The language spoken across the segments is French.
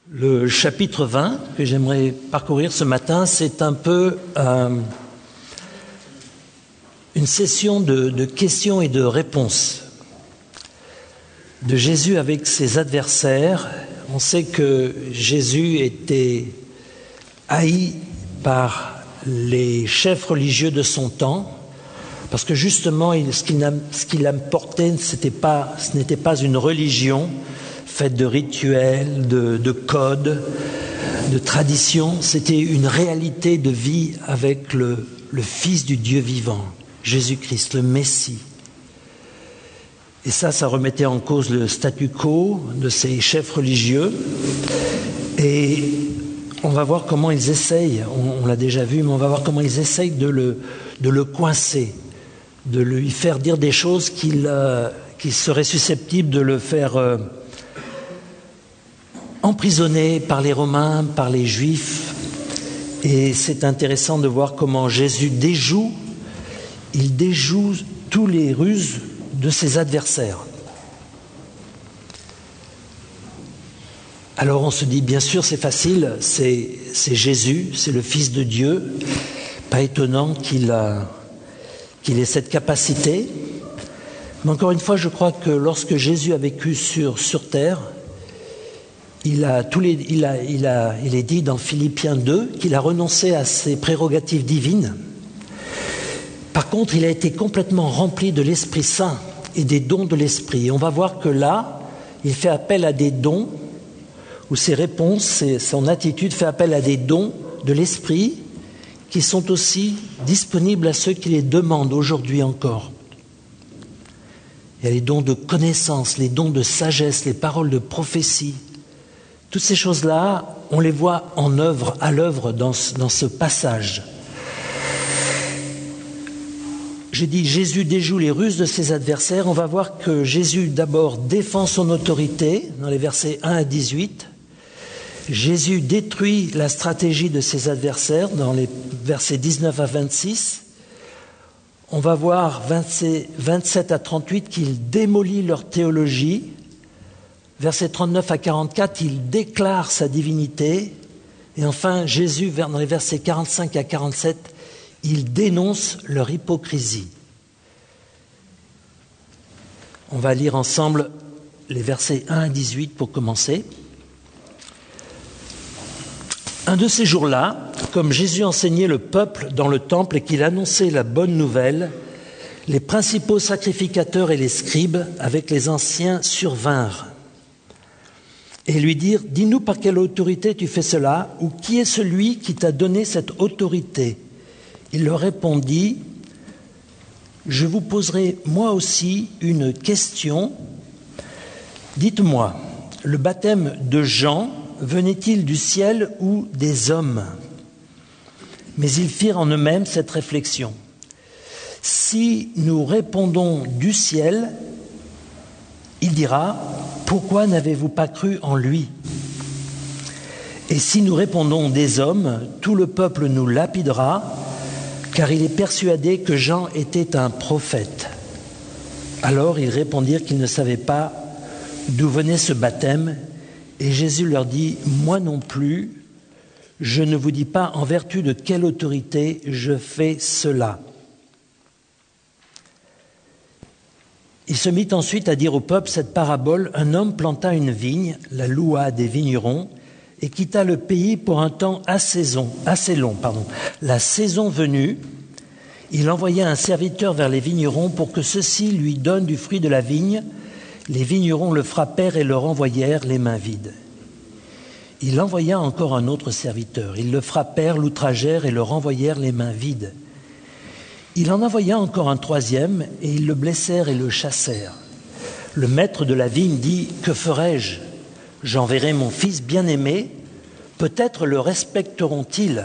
Le chapitre 20 que j'aimerais parcourir ce matin, c'est un peu une session de questions et de réponses de Jésus avec ses adversaires. On sait que Jésus était haï par les chefs religieux de son temps, parce que justement, ce qu'il apportait, ce n'était pas une religion faite de rituels, de codes, de traditions. C'était une réalité de vie avec le Fils du Dieu vivant, Jésus-Christ, le Messie. Et ça remettait en cause le statu quo de ces chefs religieux. Et on va voir comment ils essayent, on l'a déjà vu, mais on va voir comment ils essayent de le coincer, de lui faire dire des choses qui seraient susceptibles de le faire emprisonné par les Romains, par les Juifs. Et c'est intéressant de voir comment Jésus déjoue tous les ruses de ses adversaires. Alors on se dit, bien sûr, c'est facile, c'est Jésus, c'est le Fils de Dieu. Pas étonnant qu'il ait cette capacité. Mais encore une fois, je crois que lorsque Jésus a vécu sur terre, il est dit dans Philippiens 2 qu'il a renoncé à ses prérogatives divines. Par contre, il a été complètement rempli de l'Esprit Saint et des dons de l'Esprit. Et on va voir que là, il fait appel à des dons, ou ses réponses, son attitude fait appel à des dons de l'Esprit qui sont aussi disponibles à ceux qui les demandent aujourd'hui encore. Il y a les dons de connaissance, les dons de sagesse, les paroles de prophétie. Toutes ces choses-là, on les voit à l'œuvre dans ce passage. J'ai dit, Jésus déjoue les ruses de ses adversaires. On va voir que Jésus d'abord défend son autorité dans les versets 1 à 18. Jésus détruit la stratégie de ses adversaires dans les versets 19 à 26. On va voir 27 à 38 qu'il démolit leur théologie. Versets 39 à 44, il déclare sa divinité. Et enfin, Jésus, dans les versets 45 à 47, il dénonce leur hypocrisie. On va lire ensemble les versets 1 à 18 pour commencer. Un de ces jours-là, comme Jésus enseignait le peuple dans le temple et qu'il annonçait la bonne nouvelle, les principaux sacrificateurs et les scribes, avec les anciens, survinrent et lui dirent « Dis-nous par quelle autorité tu fais cela, ou qui est celui qui t'a donné cette autorité ?» Il leur répondit « Je vous poserai moi aussi une question. Dites-moi, le baptême de Jean venait-il du ciel ou des hommes ?» Mais ils firent en eux-mêmes cette réflexion. « Si nous répondons du ciel, il dira « Pourquoi n'avez-vous pas cru en lui ?» Et si nous répondons des hommes, tout le peuple nous lapidera, car il est persuadé que Jean était un prophète. Alors ils répondirent qu'ils ne savaient pas d'où venait ce baptême, et Jésus leur dit « Moi non plus, je ne vous dis pas en vertu de quelle autorité je fais cela. » Il se mit ensuite à dire au peuple cette parabole. Un homme planta une vigne, la loua des vignerons, et quitta le pays pour un temps assez long. La saison venue, il envoya un serviteur vers les vignerons pour que ceux-ci lui donnent du fruit de la vigne. Les vignerons le frappèrent et le renvoyèrent les mains vides. Il envoya encore un autre serviteur. Ils le frappèrent, l'outragèrent et le renvoyèrent les mains vides. Il en envoya encore un troisième, et ils le blessèrent et le chassèrent. Le maître de la vigne dit « Que ferai-je ? J'enverrai mon fils bien-aimé, peut-être le respecteront-ils. »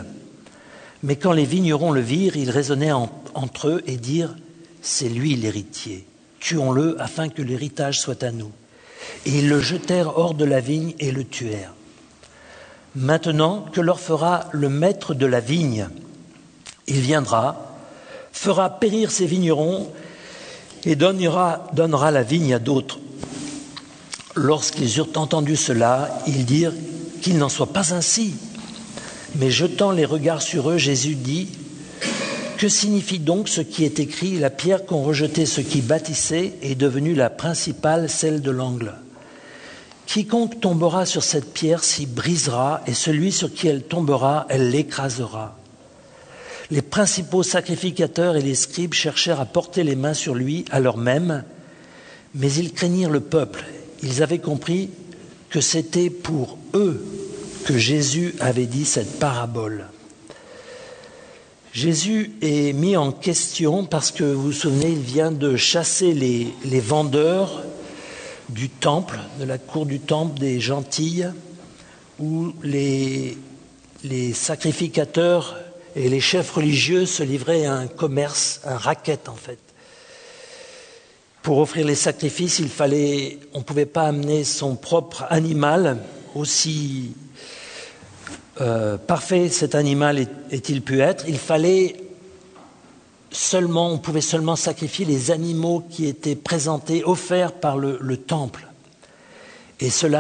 Mais quand les vignerons le virent, ils raisonnaient entre eux et dirent « C'est lui l'héritier, tuons-le afin que l'héritage soit à nous. » Et ils le jetèrent hors de la vigne et le tuèrent. Maintenant, que leur fera le maître de la vigne ? Il viendra, fera périr ses vignerons et donnera la vigne à d'autres. Lorsqu'ils eurent entendu cela, ils dirent qu'il n'en soit pas ainsi. Mais jetant les regards sur eux, Jésus dit « Que signifie donc ce qui est écrit ? La pierre qu'ont rejetée ceux qui bâtissaient est devenue la principale, celle de l'angle. Quiconque tombera sur cette pierre s'y brisera, et celui sur qui elle tombera, elle l'écrasera. » Les principaux sacrificateurs et les scribes cherchèrent à porter les mains sur lui à l'heure même, mais ils craignirent le peuple. Ils avaient compris que c'était pour eux que Jésus avait dit cette parabole. Jésus est mis en question parce que, vous vous souvenez, il vient de chasser les vendeurs du temple, de la cour du temple des Gentilles, où les sacrificateurs et les chefs religieux se livraient à un commerce, un racket en fait. Pour offrir les sacrifices, on ne pouvait pas amener son propre animal, aussi parfait cet animal est-il pu être. On pouvait seulement sacrifier les animaux qui étaient présentés, offerts par le temple. Et ces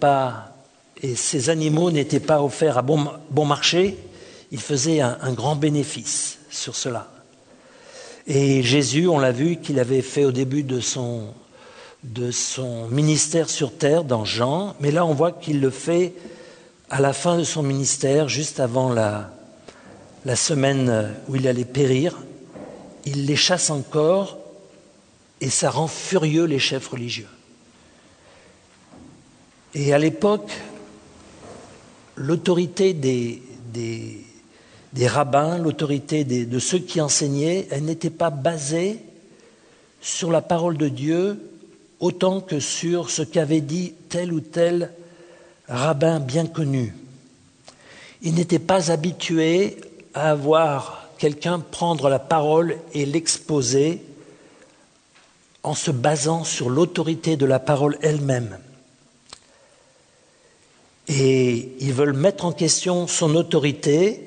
animaux n'étaient pas offerts à bon marché. Il faisait un grand bénéfice sur cela. Et Jésus, on l'a vu qu'il avait fait au début de son ministère sur terre dans Jean, mais là on voit qu'il le fait à la fin de son ministère, juste avant la semaine où il allait périr. Il les chasse encore et ça rend furieux les chefs religieux. Et à l'époque, l'autorité des rabbins, l'autorité de ceux qui enseignaient, elle n'était pas basée sur la parole de Dieu autant que sur ce qu'avait dit tel ou tel rabbin bien connu. Ils n'étaient pas habitués à voir quelqu'un prendre la parole et l'exposer en se basant sur l'autorité de la parole elle-même. Et ils veulent mettre en question son autorité.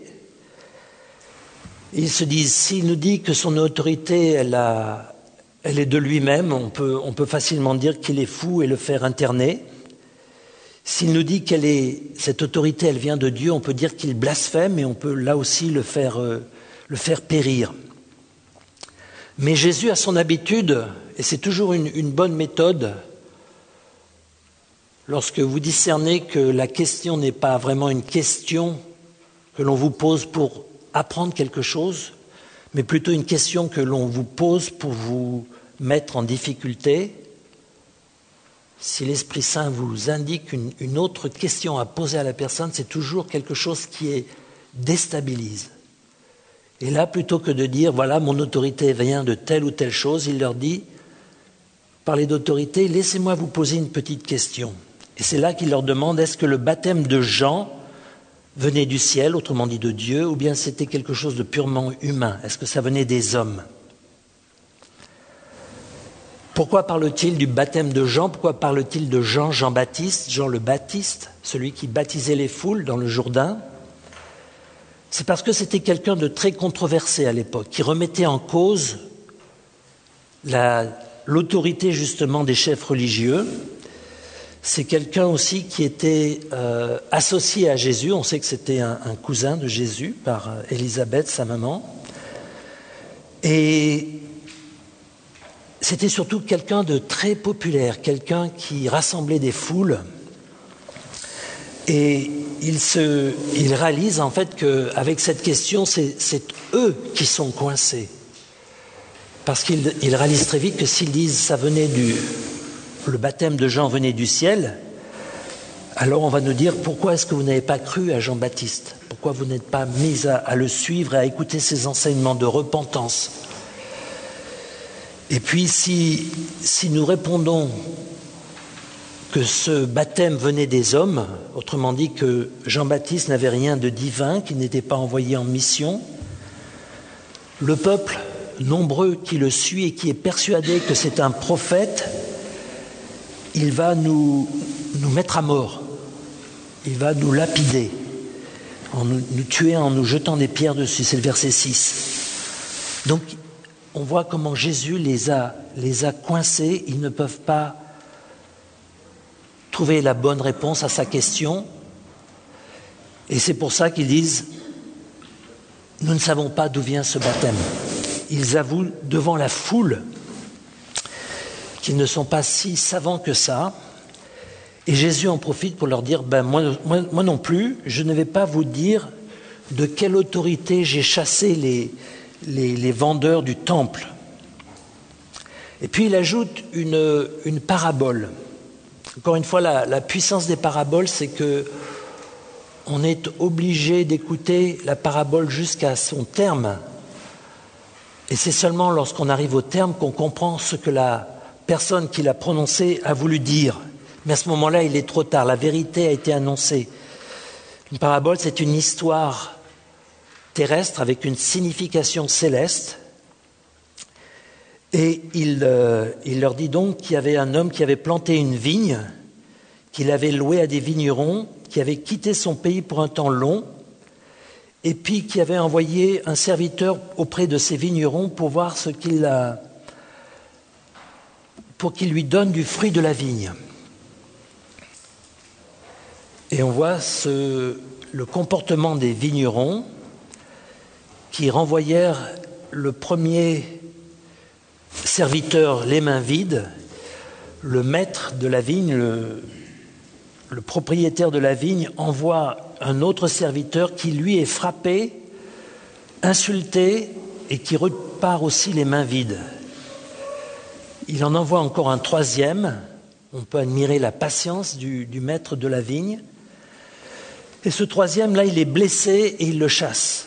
Ils se disent, s'il nous dit que son autorité, elle est de lui-même, on peut facilement dire qu'il est fou et le faire interner. S'il nous dit cette autorité, elle vient de Dieu, on peut dire qu'il blasphème et on peut là aussi le faire périr. Mais Jésus a son habitude, et c'est toujours une bonne méthode, lorsque vous discernez que la question n'est pas vraiment une question que l'on vous pose pour apprendre quelque chose, mais plutôt une question que l'on vous pose pour vous mettre en difficulté. Si l'Esprit Saint vous indique une autre question à poser à la personne, c'est toujours quelque chose qui déstabilise. Et là, plutôt que de dire, voilà, mon autorité vient de telle ou telle chose, il leur dit, parlez d'autorité, laissez-moi vous poser une petite question. Et c'est là qu'il leur demande, est-ce que le baptême de Jean venait du ciel, autrement dit de Dieu, ou bien c'était quelque chose de purement humain? Est-ce que ça venait des hommes? Pourquoi parle-t-il du baptême de Jean? Pourquoi parle-t-il de Jean-Baptiste, Jean le Baptiste, celui qui baptisait les foules dans le Jourdain? C'est parce que c'était quelqu'un de très controversé à l'époque, qui remettait en cause l'autorité justement des chefs religieux. C'est quelqu'un aussi qui était associé à Jésus. On sait que c'était un cousin de Jésus par Élisabeth, sa maman. Et c'était surtout quelqu'un de très populaire, quelqu'un qui rassemblait des foules. Et il réalise en fait qu'avec cette question, c'est eux qui sont coincés. Parce qu'il réalise très vite que s'ils disent le baptême de Jean venait du ciel, alors on va nous dire pourquoi est-ce que vous n'avez pas cru à Jean-Baptiste? Pourquoi vous n'êtes pas mis à le suivre et à écouter ses enseignements de repentance? Et puis si nous répondons que ce baptême venait des hommes, autrement dit que Jean-Baptiste n'avait rien de divin, qu'il n'était pas envoyé en mission, le peuple nombreux qui le suit et qui est persuadé que c'est un prophète, il va nous mettre à mort, il va nous lapider, nous tuer en nous jetant des pierres dessus, c'est le verset 6. Donc on voit comment Jésus les a coincés, ils ne peuvent pas trouver la bonne réponse à sa question. Et c'est pour ça qu'ils disent « Nous ne savons pas d'où vient ce baptême ». Ils avouent devant la foule qu'ils ne sont pas si savants que ça. Et Jésus en profite pour leur dire « moi non plus, je ne vais pas vous dire de quelle autorité j'ai chassé les vendeurs du temple. » Et puis il ajoute une parabole. Encore une fois, la puissance des paraboles, c'est que on est obligé d'écouter la parabole jusqu'à son terme. Et c'est seulement lorsqu'on arrive au terme qu'on comprend ce que la personne qui l'a prononcé a voulu dire. Mais à ce moment-là, il est trop tard. La vérité a été annoncée. Une parabole, c'est une histoire terrestre avec une signification céleste. Et il leur dit donc qu'il y avait un homme qui avait planté une vigne, qu'il avait louée à des vignerons, qui avait quitté son pays pour un temps long, et puis qui avait envoyé un serviteur auprès de ces vignerons pour voir pour qu'il lui donne du fruit de la vigne. Et on voit le comportement des vignerons qui renvoyèrent le premier serviteur les mains vides. Le maître de la vigne, le propriétaire de la vigne, envoie un autre serviteur qui lui est frappé, insulté et qui repart aussi les mains vides. Il en envoie encore un troisième. On peut admirer la patience du maître de la vigne. Et ce troisième, là, il est blessé et il le chasse.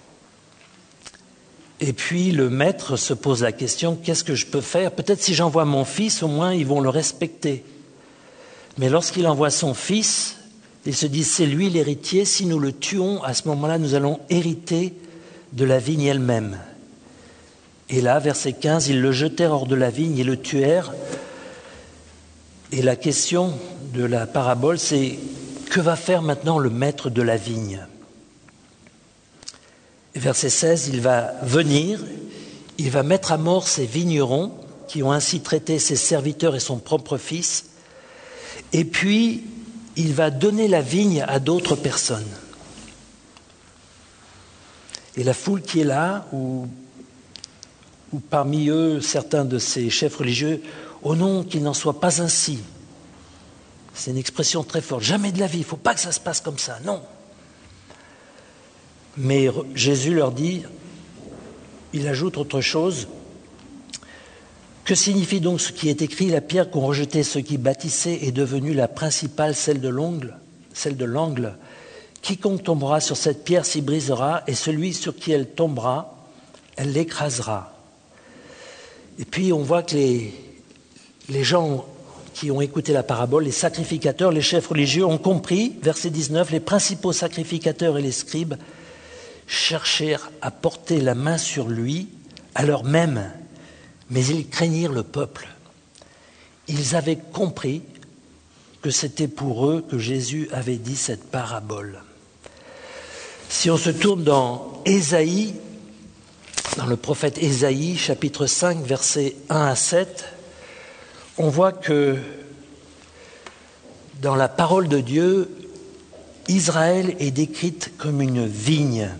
Et puis le maître se pose la question, qu'est-ce que je peux faire ? Peut-être si j'envoie mon fils, au moins ils vont le respecter. Mais lorsqu'il envoie son fils, il se dit, c'est lui l'héritier, si nous le tuons, à ce moment-là, nous allons hériter de la vigne elle-même. Et là, verset 15, ils le jetèrent hors de la vigne et le tuèrent. Et la question de la parabole, c'est, que va faire maintenant le maître de la vigne ? Verset 16, il va venir, il va mettre à mort ses vignerons qui ont ainsi traité ses serviteurs et son propre fils, et puis il va donner la vigne à d'autres personnes. Et la foule qui est là, ou parmi eux certains de ces chefs religieux, oh non, qu'il n'en soit pas ainsi. C'est une expression très forte, jamais de la vie, il ne faut pas que ça se passe comme ça, non. Mais Jésus leur dit, il ajoute autre chose. Que signifie donc ce qui est écrit ? La pierre qu'ont rejetée ceux qui bâtissaient est devenue la principale, celle de l'angle. Quiconque tombera sur cette pierre s'y brisera, et celui sur qui elle tombera, elle l'écrasera. Et puis on voit que les gens qui ont écouté la parabole, les sacrificateurs, les chefs religieux ont compris, verset 19, les principaux sacrificateurs et les scribes cherchèrent à porter la main sur lui à l'heure même, mais ils craignirent le peuple. Ils avaient compris que c'était pour eux que Jésus avait dit cette parabole. Si on se tourne dans Ésaïe, dans le prophète Ésaïe, chapitre 5, versets 1 à 7, on voit que dans la parole de Dieu, Israël est décrite comme une vigne.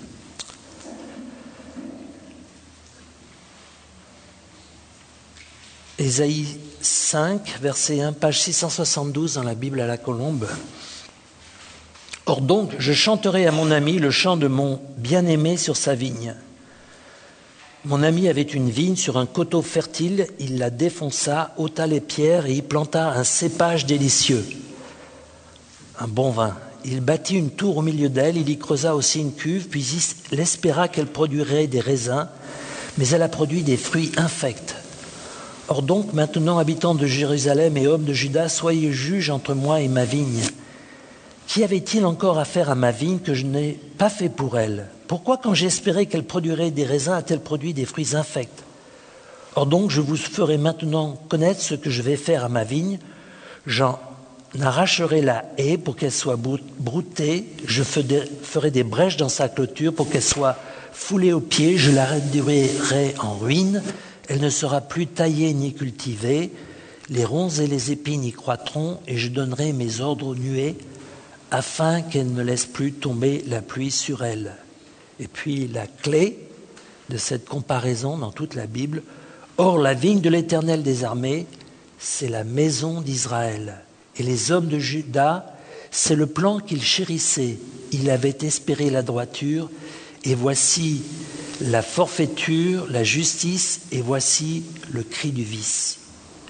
Ésaïe 5, verset 1, page 672 dans la Bible à la Colombe. « Or donc, je chanterai à mon ami le chant de mon bien-aimé sur sa vigne. Mon ami avait une vigne sur un coteau fertile, il la défonça, ôta les pierres et y planta un cépage délicieux, un bon vin. Il bâtit une tour au milieu d'elle, il y creusa aussi une cuve, puis il espéra qu'elle produirait des raisins, mais elle a produit des fruits infects. Or donc, maintenant, habitants de Jérusalem et hommes de Juda, soyez juges entre moi et ma vigne. Qu'y avait-il encore à faire à ma vigne que je n'ai pas fait pour elle ? Pourquoi, quand j'espérais qu'elle produirait des raisins, a-t-elle produit des fruits infects ? Or donc, je vous ferai maintenant connaître ce que je vais faire à ma vigne. J'en arracherai la haie pour qu'elle soit broutée, je ferai des brèches dans sa clôture pour qu'elle soit foulée aux pieds, je la réduirai en ruine. Elle ne sera plus taillée ni cultivée, les ronces et les épines y croîtront, et je donnerai mes ordres aux nuées, afin qu'elle ne laisse plus tomber la pluie sur elle. Et puis la clé de cette comparaison dans toute la Bible, or la vigne de l'Éternel des armées, c'est la maison d'Israël. Et les hommes de Juda, c'est le plan qu'il chérissait. Il avait espéré la droiture, et voici la forfaiture, la justice, et voici le cri du vice.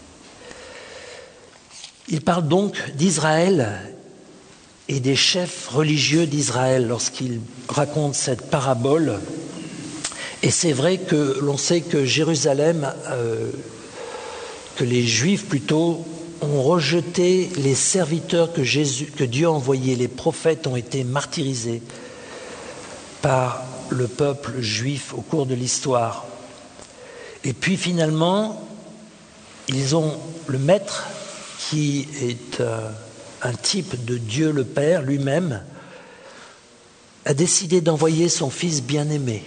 Il parle donc d'Israël et des chefs religieux d'Israël lorsqu'il raconte cette parabole. Et c'est vrai que l'on sait que Jérusalem, que les Juifs plutôt, ont rejeté les serviteurs que Dieu a envoyés. Les prophètes ont été martyrisés par le peuple juif au cours de l'histoire. Et puis finalement, ils ont le maître qui est un type de Dieu le Père lui-même, a décidé d'envoyer son fils bien-aimé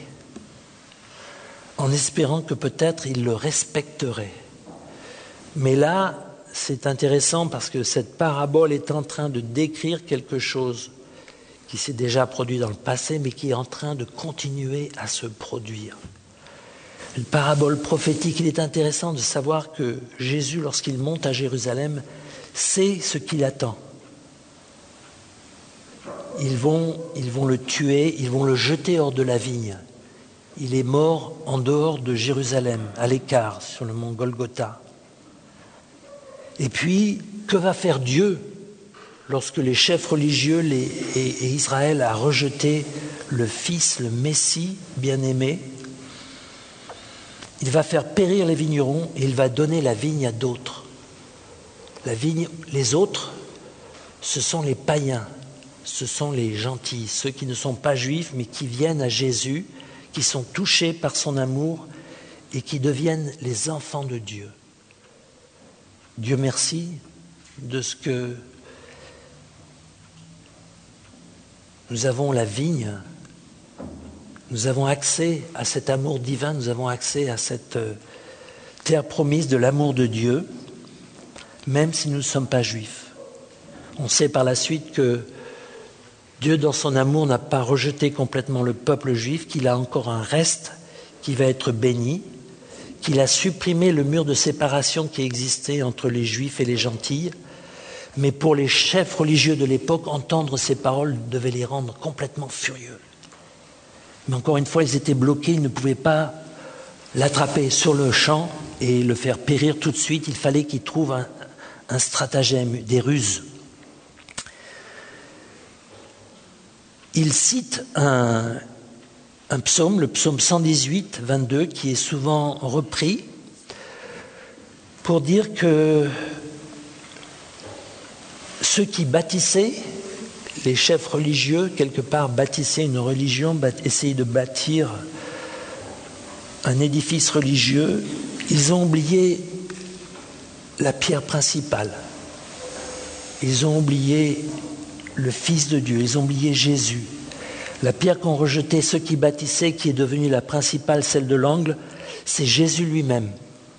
en espérant que peut-être il le respecterait. Mais là, c'est intéressant parce que cette parabole est en train de décrire quelque chose qui s'est déjà produit dans le passé, mais qui est en train de continuer à se produire. Une parabole prophétique. Il est intéressant de savoir que Jésus, lorsqu'il monte à Jérusalem, sait ce qu'il attend. Ils vont le tuer, ils vont le jeter hors de la vigne. Il est mort en dehors de Jérusalem, à l'écart, sur le mont Golgotha. Et puis, que va faire Dieu lorsque les chefs religieux et Israël a rejeté le Fils, le Messie bien-aimé? Il va faire périr les vignerons et il va donner la vigne à d'autres. La vigne, les autres, ce sont les païens, ce sont les gentils, ceux qui ne sont pas juifs mais qui viennent à Jésus, qui sont touchés par son amour et qui deviennent les enfants de Dieu. Dieu merci de ce que nous avons la vigne, nous avons accès à cet amour divin, nous avons accès à cette terre promise de l'amour de Dieu, même si nous ne sommes pas juifs. On sait par la suite que Dieu, dans son amour, n'a pas rejeté complètement le peuple juif, qu'il a encore un reste qui va être béni, qu'il a supprimé le mur de séparation qui existait entre les juifs et les gentils. Mais pour les chefs religieux de l'époque, entendre ces paroles devait les rendre complètement furieux. Mais encore une fois, ils étaient bloqués, ils ne pouvaient pas l'attraper sur le champ et le faire périr tout de suite. Il fallait qu'ils trouvent un stratagème, des ruses. Il cite un psaume, le psaume 118, 22, qui est souvent repris pour dire que ceux qui bâtissaient, les chefs religieux, quelque part bâtissaient une religion, essayaient de bâtir un édifice religieux, ils ont oublié la pierre principale. Ils ont oublié le Fils de Dieu, ils ont oublié Jésus. La pierre qu'ont rejetée ceux qui bâtissaient, qui est devenue la principale, celle de l'angle, c'est Jésus lui-même.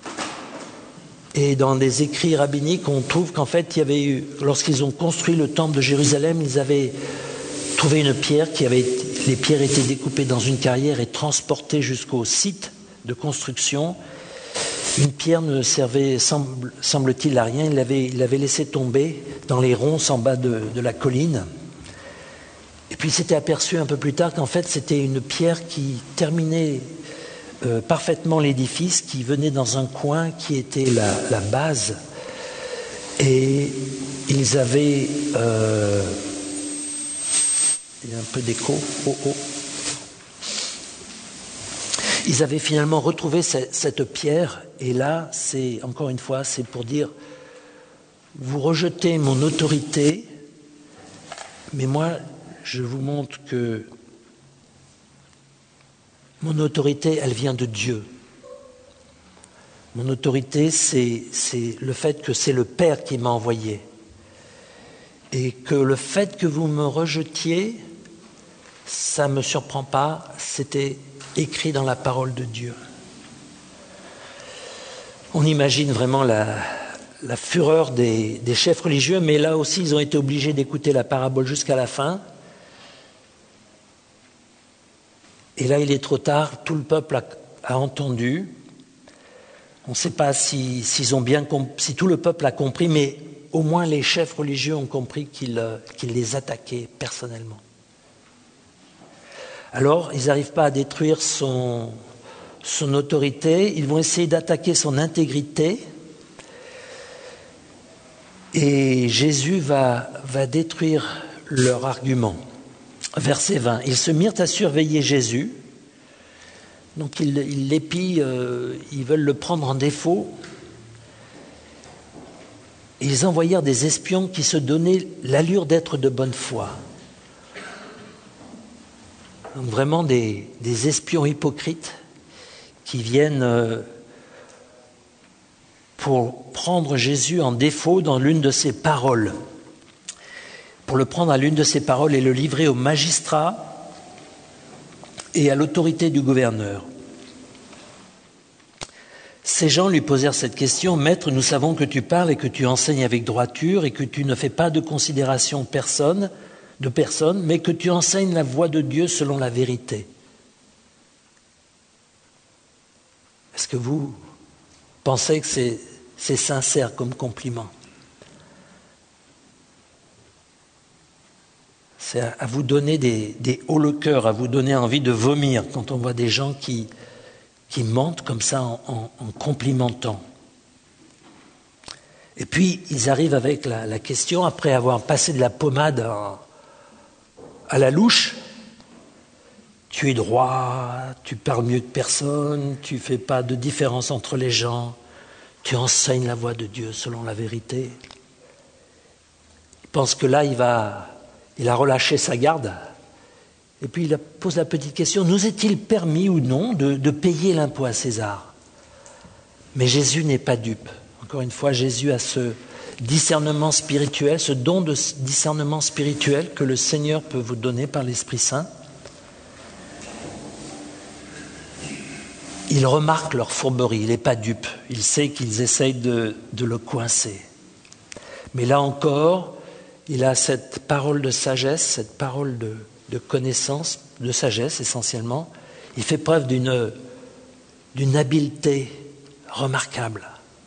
Et dans des écrits rabbiniques, on trouve qu'en fait, il y avait eu, lorsqu'ils ont construit le temple de Jérusalem, ils avaient trouvé une pierre les pierres étaient découpées dans une carrière et transportées jusqu'au site de construction. Une pierre ne servait, semble-t-il, à rien. Il l'avait laissé tomber dans les ronces en bas de la colline. Et puis il s'était aperçu un peu plus tard qu'en fait, c'était une pierre qui terminait parfaitement l'édifice, qui venait dans un coin qui était la base. Et ils avaient... il y a un peu d'écho. Ils avaient finalement retrouvé cette pierre, et là, encore une fois, c'est pour dire, vous rejetez mon autorité, mais moi, je vous montre que mon autorité, elle vient de Dieu. Mon autorité, c'est le fait que c'est le Père qui m'a envoyé. Et que le fait que vous me rejetiez, ça ne me surprend pas, c'était écrit dans la parole de Dieu. On imagine vraiment la fureur des chefs religieux, mais là aussi ils ont été obligés d'écouter la parabole jusqu'à la fin. Et là il est trop tard, tout le peuple a entendu. On ne sait pas si tout le peuple a compris, mais au moins les chefs religieux ont compris qu'il les attaquait personnellement. Alors ils n'arrivent pas à détruire son autorité, ils vont essayer d'attaquer son intégrité. Et Jésus va détruire leur argument. Verset 20. Ils se mirent à surveiller Jésus. Donc ils l'épient, ils veulent le prendre en défaut. Et ils envoyèrent des espions qui se donnaient l'allure d'être de bonne foi. Donc vraiment des espions hypocrites qui viennent pour prendre Jésus en défaut dans l'une de ses paroles, pour le prendre à l'une de ses paroles et le livrer au magistrat et à l'autorité du gouverneur. Ces gens lui posèrent cette question: « Maître, nous savons que tu parles et que tu enseignes avec droiture et que tu ne fais pas de considération de personne, mais que tu enseignes la voie de Dieu selon la vérité. » Est-ce que vous pensez que c'est sincère comme compliment? C'est à vous donner des hauts le cœur, à vous donner envie de vomir quand on voit des gens qui mentent comme ça en complimentant. Et puis ils arrivent avec la question, après avoir passé de la pommade à la louche: tu es droit, tu parles mieux que personne, tu ne fais pas de différence entre les gens, tu enseignes la voie de Dieu selon la vérité. Il pense que là, il a relâché sa garde. Et puis il pose la petite question: nous est-il permis ou non de payer l'impôt à César? Mais Jésus n'est pas dupe. Encore une fois, Jésus a ce discernement spirituel, ce don de discernement spirituel que le Seigneur peut vous donner par l'Esprit Saint. Il remarque leur fourberie, il n'est pas dupe. Il sait qu'ils essayent de le coincer. Mais là encore, il a cette parole de sagesse, cette parole de connaissance, de sagesse essentiellement. Il fait preuve d'une habileté remarquable,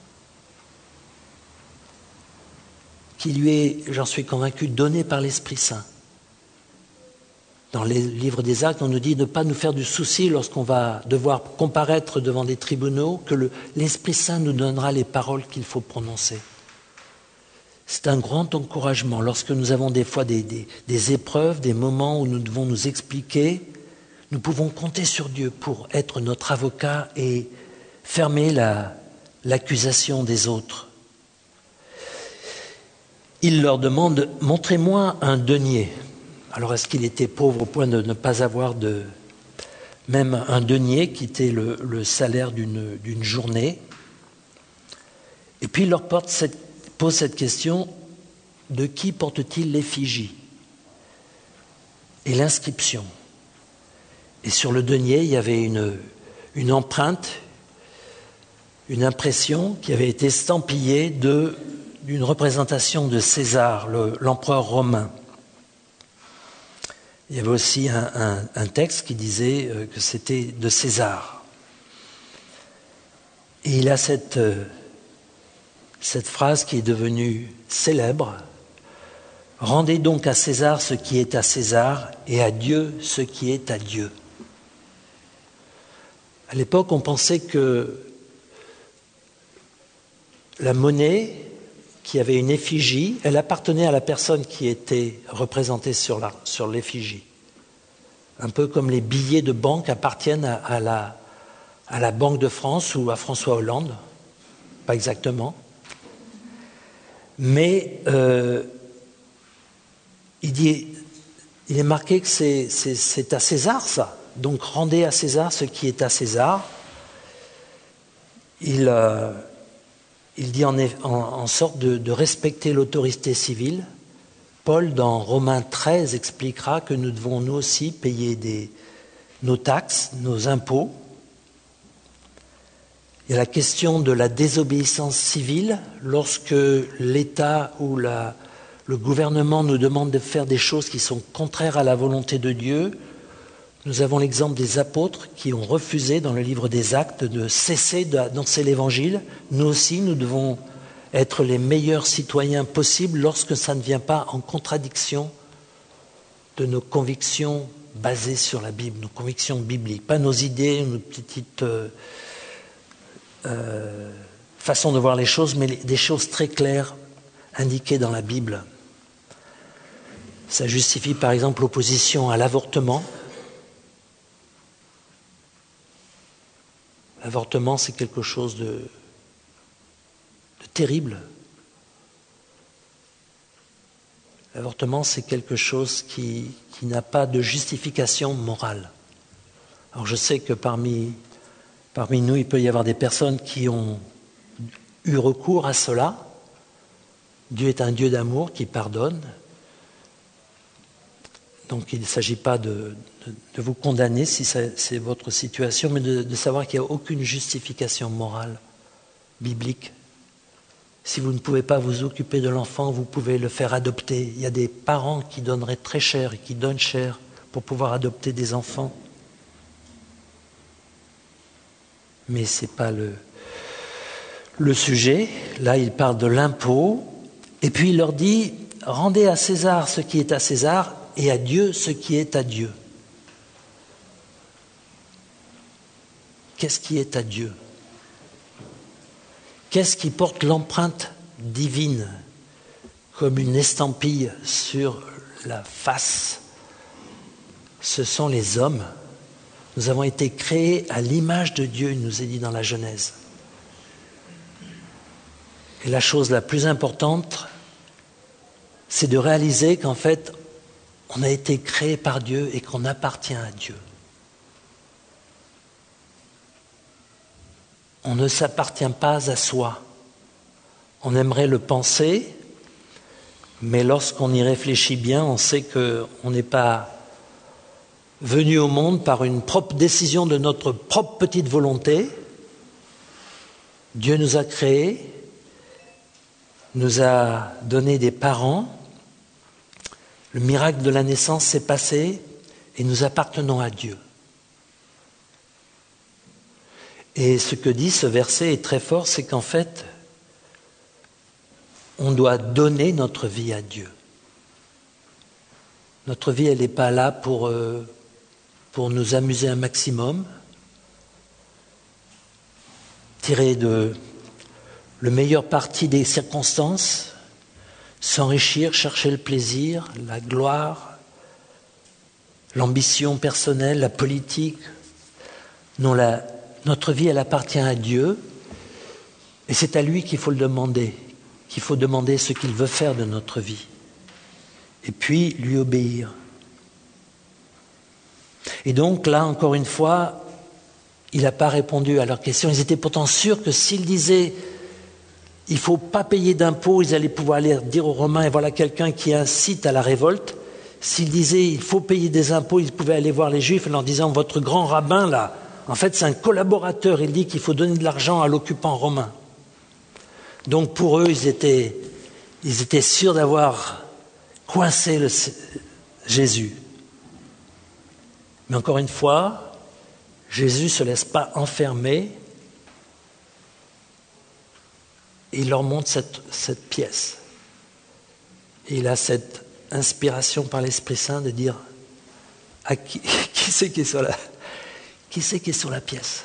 qui lui est, j'en suis convaincu, donnée par l'Esprit Saint. Dans les livres des Actes, on nous dit de ne pas nous faire du souci lorsqu'on va devoir comparaître devant des tribunaux, que l'Esprit Saint nous donnera les paroles qu'il faut prononcer. C'est un grand encouragement lorsque nous avons des fois des épreuves, des moments où nous devons nous expliquer. Nous pouvons compter sur Dieu pour être notre avocat et fermer l'accusation des autres. Il leur demande: montrez-moi un denier. Alors est-ce qu'il était pauvre au point de ne pas avoir même un denier qui était le salaire d'une journée? Et puis il leur pose cette question: de qui porte-t-il l'effigie et l'inscription? Et sur le denier, il y avait une empreinte, une impression qui avait été estampillée d'une représentation de César, l'empereur romain. Il y avait aussi un texte qui disait que c'était de César. Et il a cette phrase qui est devenue célèbre: « Rendez donc à César ce qui est à César et à Dieu ce qui est à Dieu. » À l'époque, on pensait que la monnaie qui avait une effigie, elle appartenait à la personne qui était représentée sur l'effigie. Un peu comme les billets de banque appartiennent à la Banque de France ou à François Hollande. Pas exactement. Mais il est marqué que c'est à César ça. Donc rendez à César ce qui est à César. Il dit en sorte de respecter l'autorité civile. Paul, dans Romains 13, expliquera que nous devons nous aussi payer nos taxes, nos impôts. Il y a la question de la désobéissance civile, lorsque l'État ou le gouvernement nous demande de faire des choses qui sont contraires à la volonté de Dieu. Nous avons l'exemple des apôtres qui ont refusé dans le livre des Actes de cesser d'annoncer l'Évangile. Nous aussi, nous devons être les meilleurs citoyens possibles lorsque ça ne vient pas en contradiction de nos convictions basées sur la Bible, nos convictions bibliques, pas nos idées, nos petites façons de voir les choses, mais des choses très claires indiquées dans la Bible. Ça justifie par exemple l'opposition à l'avortement. L'avortement, c'est quelque chose de terrible. L'avortement, c'est quelque chose qui n'a pas de justification morale. Alors je sais que parmi nous, il peut y avoir des personnes qui ont eu recours à cela. Dieu est un Dieu d'amour qui pardonne. Donc il ne s'agit pas de vous condamner si c'est votre situation, mais de savoir qu'il n'y a aucune justification morale, biblique. Si vous ne pouvez pas vous occuper de l'enfant, vous pouvez le faire adopter. Il y a des parents qui donneraient très cher et qui donnent cher pour pouvoir adopter des enfants. Mais ce n'est pas le sujet. Là, il parle de l'impôt. Et puis il leur dit, rendez à César ce qui est à César et à Dieu ce qui est à Dieu. Qu'est-ce qui est à Dieu ? Qu'est-ce qui porte l'empreinte divine comme une estampille sur la face ? Ce sont les hommes. Nous avons été créés à l'image de Dieu, il nous est dit dans la Genèse. Et la chose la plus importante, c'est de réaliser qu'en fait, on a été créé par Dieu et qu'on appartient à Dieu. On ne s'appartient pas à soi. On aimerait le penser, mais lorsqu'on y réfléchit bien, on sait qu'on n'est pas venu au monde par une propre décision de notre propre petite volonté. Dieu nous a créés, nous a donné des parents. Le miracle de la naissance s'est passé et nous appartenons à Dieu. Et ce que dit ce verset est très fort, c'est qu'en fait, on doit donner notre vie à Dieu. Notre vie, elle n'est pas là pour nous amuser un maximum, tirer le meilleur parti des circonstances, s'enrichir, chercher le plaisir, la gloire, l'ambition personnelle, la politique. Non, notre vie, elle appartient à Dieu et c'est à lui qu'il faut le demander, qu'il faut demander ce qu'il veut faire de notre vie et puis lui obéir. Et donc là, encore une fois, il n'a pas répondu à leurs questions. Ils étaient pourtant sûrs que s'ils disaient « il ne faut pas payer d'impôts », ils allaient pouvoir aller dire aux Romains, et voilà quelqu'un qui incite à la révolte. S'ils disaient « il faut payer des impôts », ils pouvaient aller voir les Juifs en leur disant « votre grand rabbin, là, en fait, c'est un collaborateur, il dit qu'il faut donner de l'argent à l'occupant romain. » Donc pour eux, ils étaient sûrs d'avoir coincé Jésus. Mais encore une fois, Jésus ne se laisse pas enfermer et il leur montre cette pièce. Et il a cette inspiration par l'Esprit Saint de dire à qui c'est qui est sur la pièce.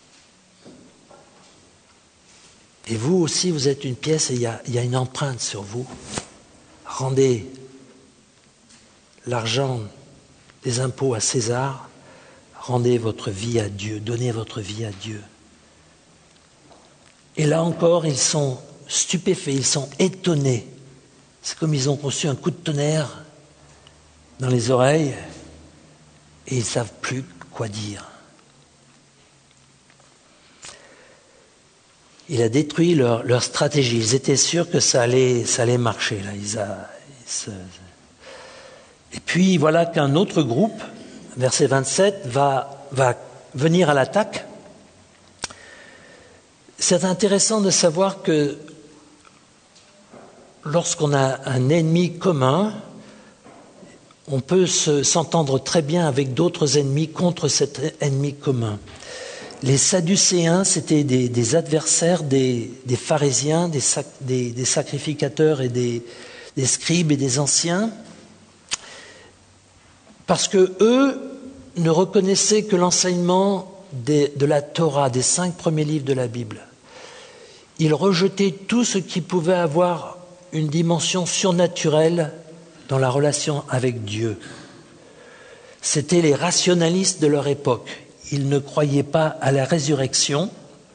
Et vous aussi, vous êtes une pièce et il y a une empreinte sur vous. Rendez l'argent des impôts à César, rendez votre vie à Dieu, donnez votre vie à Dieu. Et là encore, ils sont stupéfaits, ils sont étonnés. C'est comme ils ont reçu un coup de tonnerre dans les oreilles et ils ne savent plus quoi dire. Il a détruit leur stratégie. Ils étaient sûrs que ça allait marcher. Là. Et puis voilà qu'un autre groupe, verset 27, va venir à l'attaque. C'est intéressant de savoir que lorsqu'on a un ennemi commun, on peut s'entendre très bien avec d'autres ennemis contre cet ennemi commun. Les Sadducéens, c'était des adversaires des pharisiens, des sacrificateurs et des scribes et des anciens, parce que eux ne reconnaissaient que l'enseignement de la Torah, des 5 premiers livres de la Bible. Ils rejetaient tout ce qui pouvait avoir une dimension surnaturelle dans la relation avec Dieu. C'étaient les rationalistes de leur époque. Ils ne croyaient pas à la résurrection,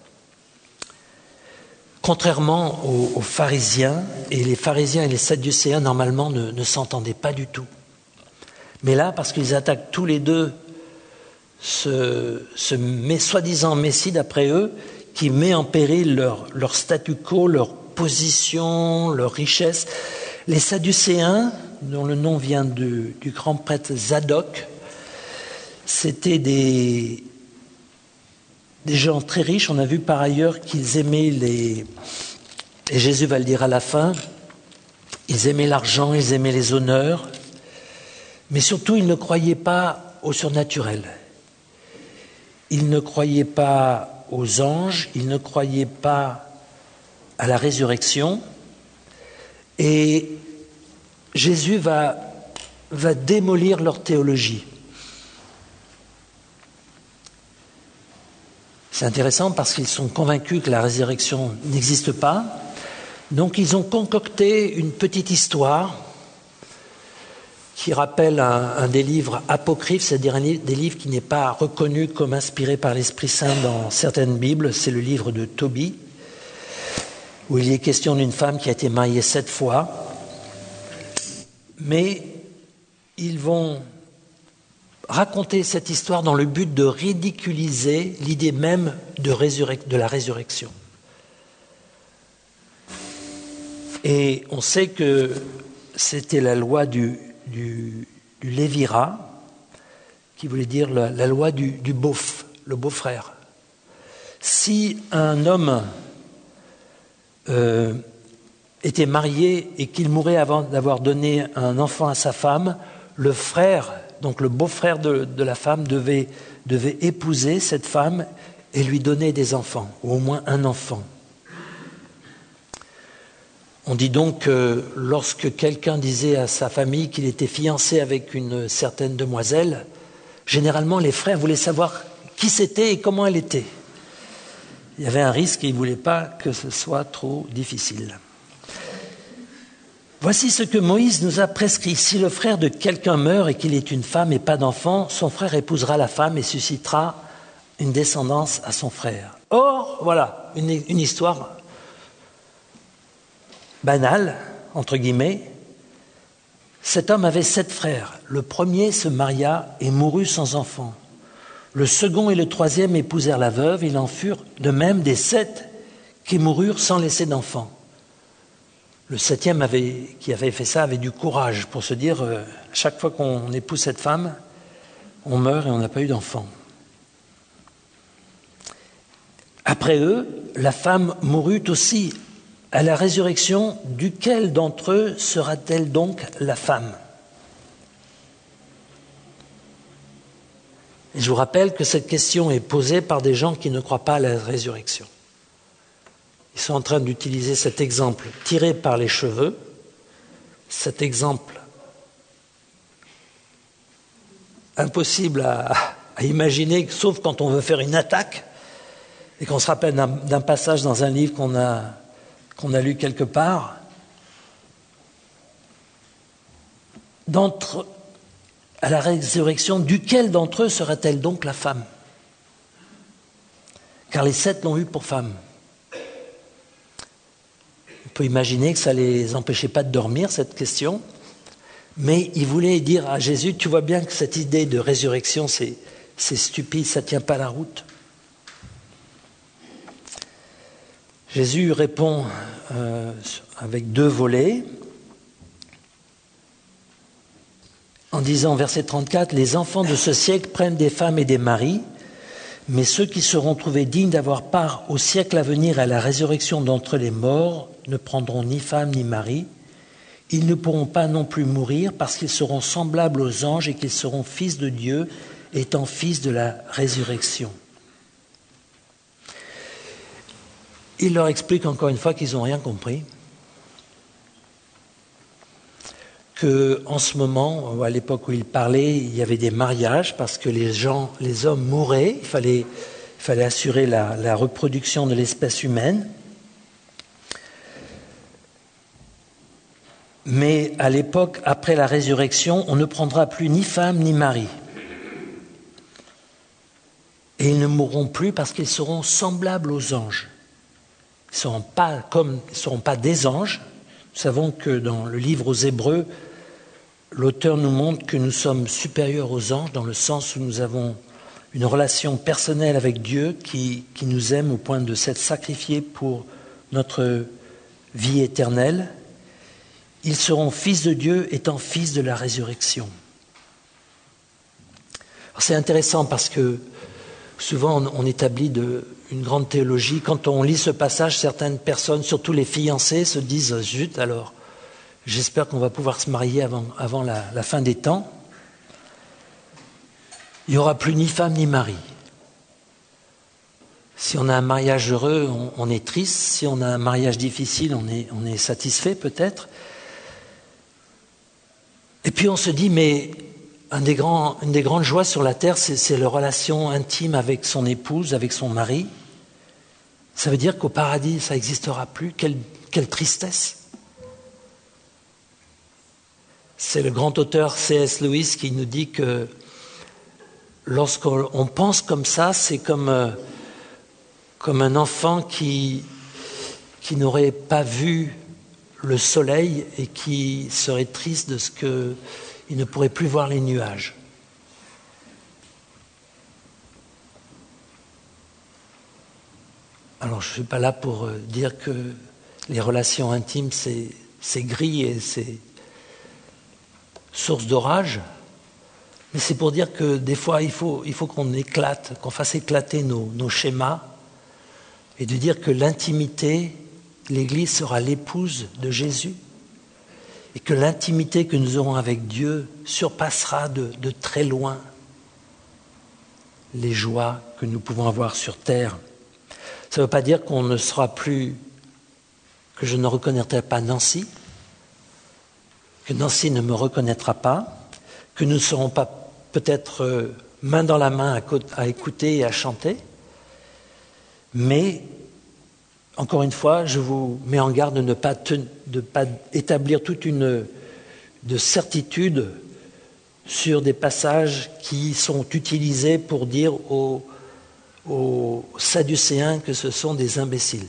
contrairement aux pharisiens. Et les pharisiens et les sadducéens, normalement, ne s'entendaient pas du tout. Mais là, parce qu'ils attaquent tous les deux ce soi-disant Messie, d'après eux, qui met en péril leur statu quo, leur position, leur richesse. Les Sadducéens, dont le nom vient du grand prêtre Zadok, c'était des gens très riches. On a vu par ailleurs qu'ils aimaient et Jésus va le dire à la fin, ils aimaient l'argent, ils aimaient les honneurs, mais surtout ils ne croyaient pas au surnaturel. Ils ne croyaient pas aux anges, ils ne croyaient pas à la résurrection. Et Jésus va démolir leur théologie. C'est intéressant parce qu'ils sont convaincus que la résurrection n'existe pas. Donc ils ont concocté une petite histoire qui rappelle un des livres apocryphes, c'est-à-dire des livres qui n'est pas reconnu comme inspiré par l'Esprit Saint dans certaines Bibles. C'est le livre de Tobie, où il est question d'une femme qui a été mariée 7 fois. Mais ils vont raconter cette histoire dans le but de ridiculiser l'idée même de la résurrection. Et on sait que c'était la loi du Lévira, qui voulait dire la loi du le beau-frère. Si un homme était marié et qu'il mourait avant d'avoir donné un enfant à sa femme, le frère, donc le beau-frère de la femme, devait épouser cette femme et lui donner des enfants, ou au moins un enfant. On dit donc que lorsque quelqu'un disait à sa famille qu'il était fiancé avec une certaine demoiselle, généralement les frères voulaient savoir qui c'était et comment elle était. Il y avait un risque et ils ne voulaient pas que ce soit trop difficile. Voici ce que Moïse nous a prescrit. Si le frère de quelqu'un meurt et qu'il ait une femme et pas d'enfant, son frère épousera la femme et suscitera une descendance à son frère. Or, voilà, une histoire banale, entre guillemets. Cet homme avait 7 frères. Le premier se maria et mourut sans enfant. Le second et le troisième épousèrent la veuve. Il en furent de même des 7 qui moururent sans laisser d'enfant. Le 7e qui avait fait ça avait du courage pour se dire chaque fois qu'on épouse cette femme, on meurt et on n'a pas eu d'enfant. Après eux, la femme mourut aussi. À la résurrection, duquel d'entre eux sera-t-elle donc la femme ? Et je vous rappelle que cette question est posée par des gens qui ne croient pas à la résurrection. Ils sont en train d'utiliser cet exemple tiré par les cheveux, cet exemple impossible à imaginer, sauf quand on veut faire une attaque et qu'on se rappelle d'un passage dans un livre qu'on a lu quelque part. À la résurrection, duquel d'entre eux serait-elle donc la femme ? Car les 7 l'ont eue pour femme. On peut imaginer que ça ne les empêchait pas de dormir, cette question, mais ils voulaient dire à Jésus, tu vois bien que cette idée de résurrection, c'est stupide, ça ne tient pas la route. Jésus répond avec 2 volets, en disant, verset 34, « Les enfants de ce siècle prennent des femmes et des maris, Mais ceux qui seront trouvés dignes d'avoir part au siècle à venir et à la résurrection d'entre les morts ne prendront ni femme ni mari. Ils ne pourront pas non plus mourir parce qu'ils seront semblables aux anges et qu'ils seront fils de Dieu, étant fils de la résurrection. Il leur explique encore une fois qu'ils n'ont rien compris, qu'en ce moment, à l'époque où il parlait, il y avait des mariages parce que les hommes mouraient, il fallait assurer la reproduction de l'espèce humaine. Mais à l'époque, après la résurrection, on ne prendra plus ni femme ni mari. Et ils ne mourront plus parce qu'ils seront semblables aux anges. Ils ne seront pas des anges. Nous savons que dans le livre aux Hébreux, l'auteur nous montre que nous sommes supérieurs aux anges dans le sens où nous avons une relation personnelle avec Dieu qui nous aime au point de s'être sacrifié pour notre vie éternelle. Ils seront fils de Dieu étant fils de la résurrection. Alors c'est intéressant parce que souvent on établit une grande théologie. Quand on lit ce passage, certaines personnes, surtout les fiancés, se disent « Zut, alors, j'espère qu'on va pouvoir se marier avant la fin des temps. Il n'y aura plus ni femme ni mari. Si on a un mariage heureux, on est triste. Si on a un mariage difficile, on est satisfait peut-être. Et puis on se dit, mais une des grandes joies sur la terre, c'est la relation intime avec son épouse, avec son mari. Ça veut dire qu'au paradis, ça n'existera plus. Quelle tristesse! C'est le grand auteur C.S. Lewis qui nous dit que lorsqu'on pense comme ça, c'est comme un enfant qui n'aurait pas vu le soleil et qui serait triste de ce qu'il ne pourrait plus voir les nuages. Alors je ne suis pas là pour dire que les relations intimes c'est gris et c'est source d'orage, mais c'est pour dire que des fois il faut qu'on fasse éclater nos schémas et de dire que l'intimité, l'Église sera l'épouse de Jésus et que l'intimité que nous aurons avec Dieu surpassera de très loin les joies que nous pouvons avoir sur terre. Ça ne veut pas dire qu'on ne sera plus, que je ne reconnaîtrai pas Nancy, que Nancy ne me reconnaîtra pas, que nous ne serons pas peut-être main dans la main à écouter et à chanter, mais encore une fois, je vous mets en garde de ne pas établir toute une certitude sur des passages qui sont utilisés pour dire aux Sadducéens que ce sont des imbéciles.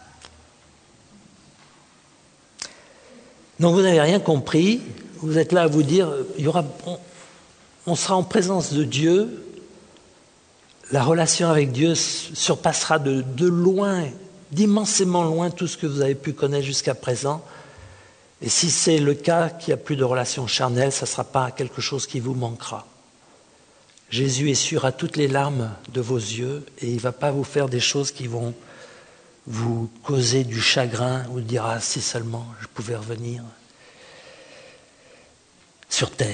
Donc vous n'avez rien compris, vous êtes là à vous dire, on sera en présence de Dieu, la relation avec Dieu surpassera de loin, d'immensément loin tout ce que vous avez pu connaître jusqu'à présent. Et si c'est le cas, qu'il n'y a plus de relation charnelle, ça ne sera pas quelque chose qui vous manquera. Jésus essuiera toutes les larmes de vos yeux et il ne va pas vous faire des choses qui vont vous causer du chagrin ou dire « Ah, si seulement je pouvais revenir sur terre ».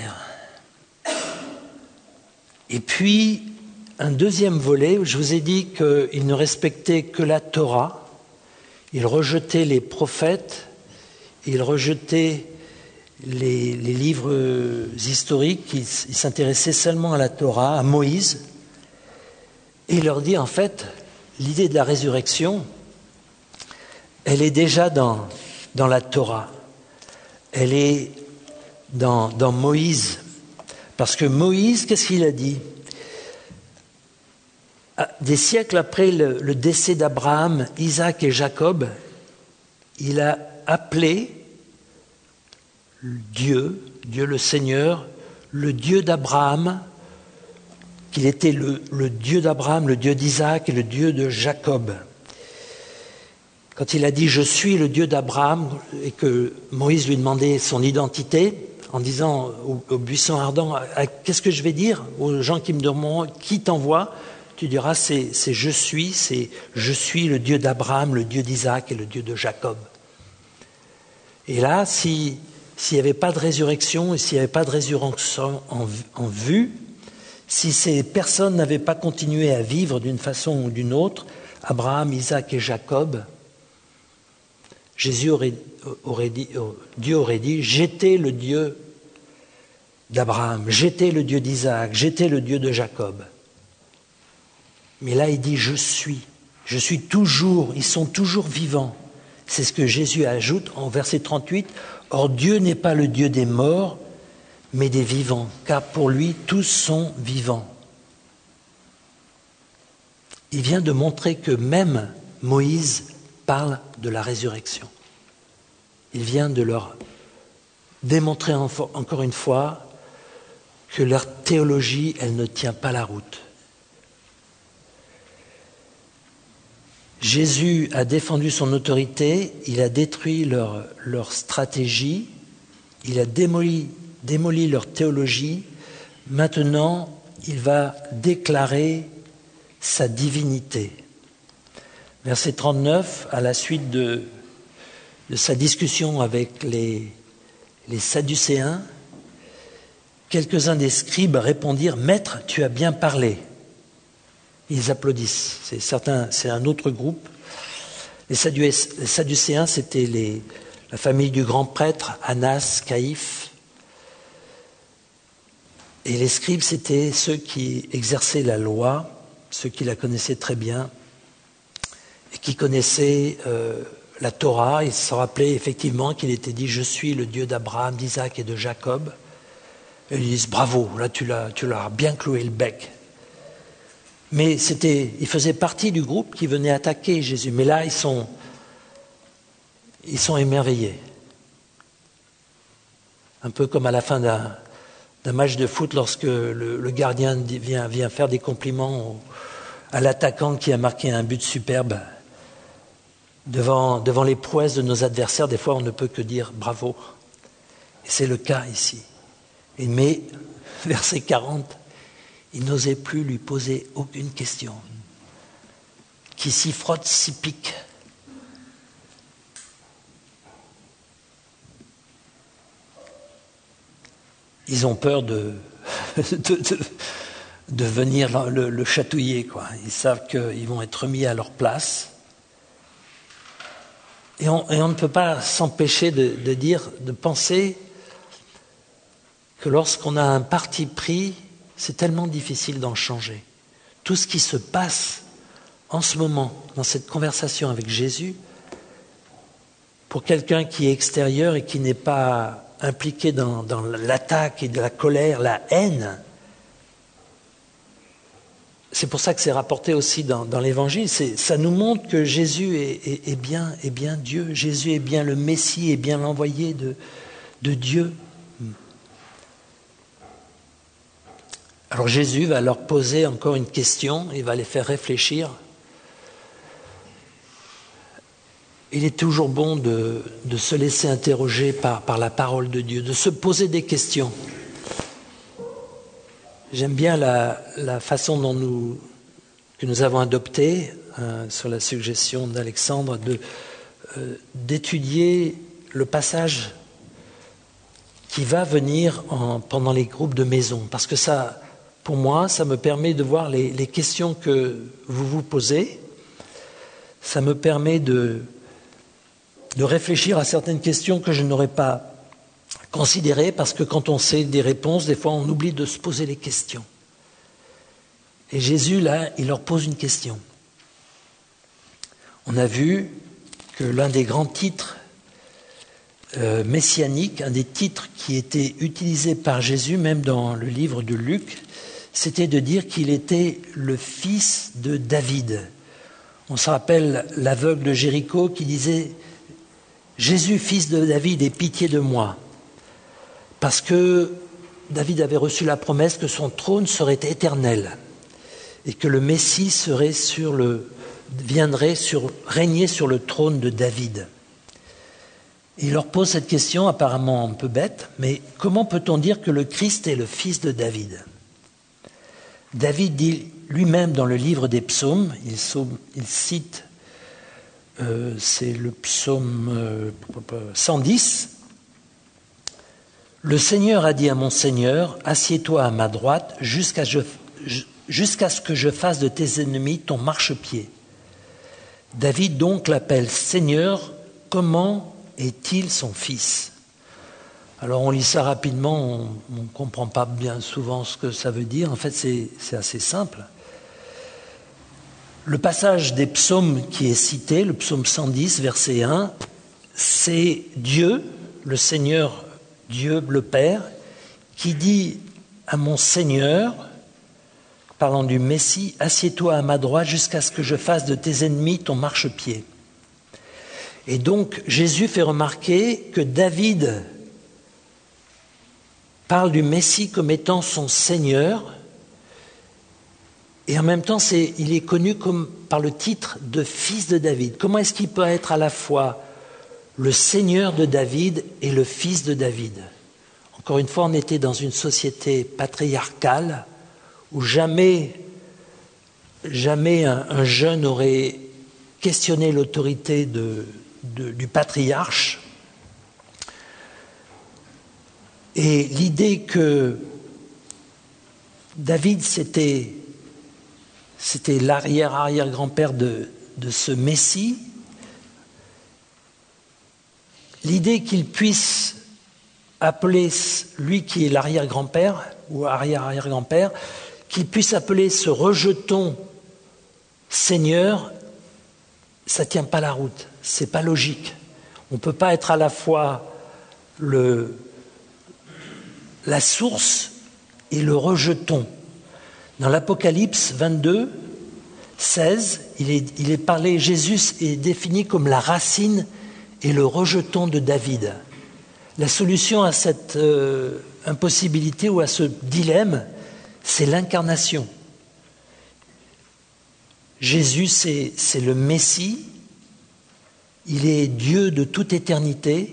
Et puis, un deuxième volet, je vous ai dit qu'il ne respectait que la Torah, il rejetait les prophètes, il rejetait les livres historiques, il s'intéressait seulement à la Torah, à Moïse, et il leur dit en fait, l'idée de la résurrection, elle est déjà dans la Torah, elle est dans Moïse, parce que Moïse, qu'est-ce qu'il a dit ? Des siècles après le décès d'Abraham, Isaac et Jacob, il a appelé Dieu le Seigneur, le Dieu d'Abraham, qu'il était le Dieu d'Abraham, le Dieu d'Isaac et le Dieu de Jacob. Quand il a dit « Je suis le Dieu d'Abraham » et que Moïse lui demandait son identité, en disant au buisson ardent « Qu'est-ce que je vais dire aux gens qui me demandent qui t'envoie ?» tu diras c'est je suis le Dieu d'Abraham, le Dieu d'Isaac et le Dieu de Jacob. Et là, s'il n'y avait pas de résurrection et s'il n'y avait pas de résurrection en vue, si ces personnes n'avaient pas continué à vivre d'une façon ou d'une autre, Abraham, Isaac et Jacob, Dieu aurait dit, j'étais le Dieu d'Abraham, j'étais le Dieu d'Isaac, j'étais le Dieu de Jacob. Mais là, il dit, je suis toujours, ils sont toujours vivants. C'est ce que Jésus ajoute en verset 38, « Or Dieu n'est pas le Dieu des morts, mais des vivants, car pour lui, tous sont vivants. » Il vient de montrer que même Moïse parle de la résurrection. Il vient de leur démontrer encore une fois que leur théologie, elle ne tient pas la route. Jésus a défendu son autorité, il a détruit leur stratégie, il a démoli leur théologie. Maintenant, il va déclarer sa divinité. Verset 39, à la suite de sa discussion avec les Sadducéens, quelques-uns des scribes répondirent « Maître, tu as bien parlé ». Ils applaudissent. C'est un autre groupe. Les Sadducéens, c'était la famille du grand prêtre, Annas, Caïphe. Et les scribes, c'était ceux qui exerçaient la loi, ceux qui la connaissaient très bien, et qui connaissaient la Torah. Ils se rappelaient effectivement qu'il était dit « Je suis le Dieu d'Abraham, d'Isaac et de Jacob ». Et ils disent « Bravo, là tu l'as bien cloué le bec ». Mais ils faisaient partie du groupe qui venait attaquer Jésus. Mais là, ils sont émerveillés. Un peu comme à la fin d'un match de foot, lorsque le gardien vient faire des compliments à l'attaquant qui a marqué un but superbe. Devant les prouesses de nos adversaires, des fois, on ne peut que dire bravo. Et c'est le cas ici. Mais, verset 40, il n'osait plus lui poser aucune question. Qui s'y frotte, s'y pique. Ils ont peur de venir le chatouiller, quoi. Ils savent qu'ils vont être remis à leur place. Et on ne peut pas s'empêcher de penser que lorsqu'on a un parti pris, c'est tellement difficile d'en changer. Tout ce qui se passe en ce moment, dans cette conversation avec Jésus, pour quelqu'un qui est extérieur et qui n'est pas impliqué dans l'attaque et de la colère, la haine, c'est pour ça que c'est rapporté aussi dans l'Évangile. Ça nous montre que Jésus est bien Dieu. Jésus est bien le Messie, est bien l'envoyé de Dieu. Alors Jésus va leur poser encore une question, il va les faire réfléchir. Il est toujours bon de se laisser interroger par la parole de Dieu, de se poser des questions. J'aime bien la façon que nous avons adoptée, sur la suggestion d'Alexandre, d'étudier le passage qui va venir pendant les groupes de maison, parce que ça, pour moi, ça me permet de voir les questions que vous vous posez. Ça me permet de réfléchir à certaines questions que je n'aurais pas considérées, parce que quand on sait des réponses, des fois on oublie de se poser les questions. Et Jésus, là, il leur pose une question. On a vu que l'un des grands titres messianiques, un des titres qui était utilisé par Jésus, même dans le livre de Luc, c'était de dire qu'il était le fils de David. On se rappelle l'aveugle de Jéricho qui disait « Jésus, fils de David, aie pitié de moi ». Parce que David avait reçu la promesse que son trône serait éternel et que le Messie viendrait régner sur le trône de David. Il leur pose cette question apparemment un peu bête, mais comment peut-on dire que le Christ est le fils de David ? David dit lui-même dans le livre des psaumes, il cite, c'est le psaume 110, « Le Seigneur a dit à mon Seigneur, assieds-toi à ma droite jusqu'à ce que je fasse de tes ennemis ton marchepied. » David donc l'appelle Seigneur. Comment est-il son fils ? Alors on lit ça rapidement, on ne comprend pas bien souvent ce que ça veut dire. En fait, c'est assez simple. Le passage des psaumes qui est cité, le psaume 110, verset 1, c'est Dieu, le Seigneur, Dieu le Père, qui dit à mon Seigneur, parlant du Messie, « Assieds-toi à ma droite jusqu'à ce que je fasse de tes ennemis ton marchepied. » Et donc Jésus fait remarquer que David parle du Messie comme étant son Seigneur, et en même temps il est connu comme par le titre de fils de David. Comment est-ce qu'il peut être à la fois le Seigneur de David et le fils de David ? Encore une fois, on était dans une société patriarcale où jamais un jeune aurait questionné l'autorité du patriarche. Et l'idée que David, c'était l'arrière-arrière-grand-père de ce Messie, l'idée qu'il puisse appeler, lui qui est l'arrière-grand-père ou arrière-arrière-grand-père, qu'il puisse appeler ce rejeton Seigneur, ça ne tient pas la route, ce n'est pas logique. On ne peut pas être à la fois la source et le rejeton. Dans l'Apocalypse 22, 16, il est parlé, Jésus est défini comme la racine et le rejeton de David. La solution à cette impossibilité ou à ce dilemme, c'est l'incarnation. Jésus, c'est le Messie, il est Dieu de toute éternité,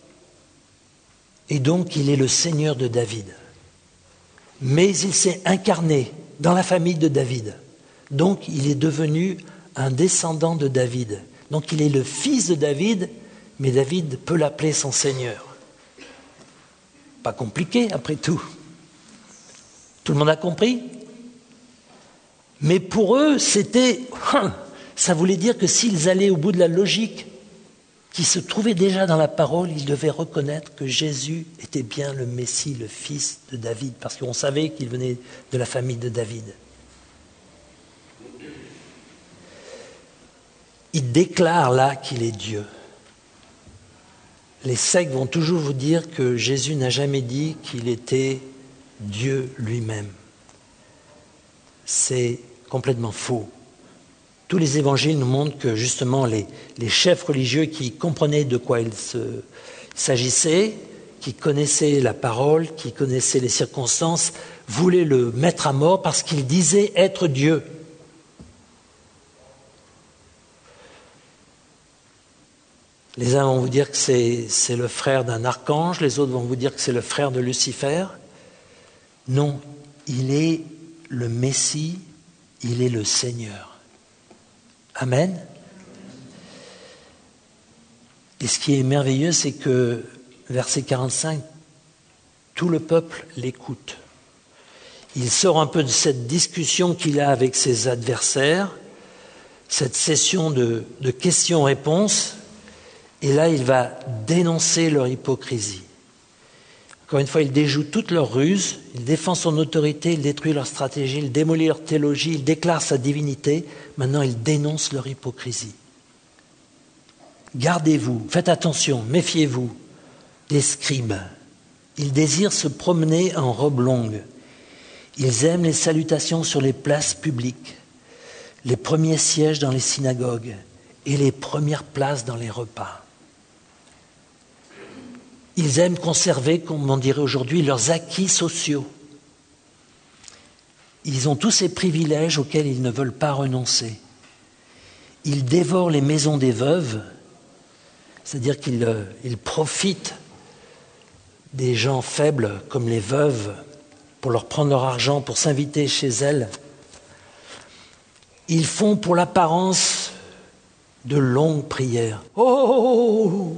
et donc il est le Seigneur de David. Mais il s'est incarné dans la famille de David. Donc il est devenu un descendant de David. Donc il est le fils de David, mais David peut l'appeler son Seigneur. Pas compliqué après tout. Tout le monde a compris ? Mais pour eux, ça voulait dire que s'ils allaient au bout de la logique qui se trouvait déjà dans la parole, ils devaient reconnaître que Jésus était bien le Messie, le fils de David, parce qu'on savait qu'il venait de la famille de David. Il déclare là qu'il est Dieu. Les sectes vont toujours vous dire que Jésus n'a jamais dit qu'il était Dieu lui-même. C'est complètement faux. Tous les évangiles nous montrent que justement les chefs religieux qui comprenaient de quoi il s'agissait, qui connaissaient la parole, qui connaissaient les circonstances, voulaient le mettre à mort parce qu'il disait être Dieu. Les uns vont vous dire que c'est le frère d'un archange, les autres vont vous dire que c'est le frère de Lucifer. Non, il est le Messie, il est le Seigneur. Amen. Et ce qui est merveilleux, c'est que, verset 45, tout le peuple l'écoute. Il sort un peu de cette discussion qu'il a avec ses adversaires, cette session de questions-réponses, et là, il va dénoncer leur hypocrisie. Encore une fois, il déjoue toutes leurs ruses, il défend son autorité, il détruit leur stratégie, il démolit leur théologie, il déclare sa divinité. Maintenant, il dénonce leur hypocrisie. Gardez-vous, faites attention, méfiez-vous des scribes. Ils désirent se promener en robe longue. Ils aiment les salutations sur les places publiques, les premiers sièges dans les synagogues et les premières places dans les repas. Ils aiment conserver, comme on dirait aujourd'hui, leurs acquis sociaux. Ils ont tous ces privilèges auxquels ils ne veulent pas renoncer. Ils dévorent les maisons des veuves, c'est-à-dire qu'ils profitent des gens faibles comme les veuves pour leur prendre leur argent, pour s'inviter chez elles. Ils font pour l'apparence de longues prières. Oh,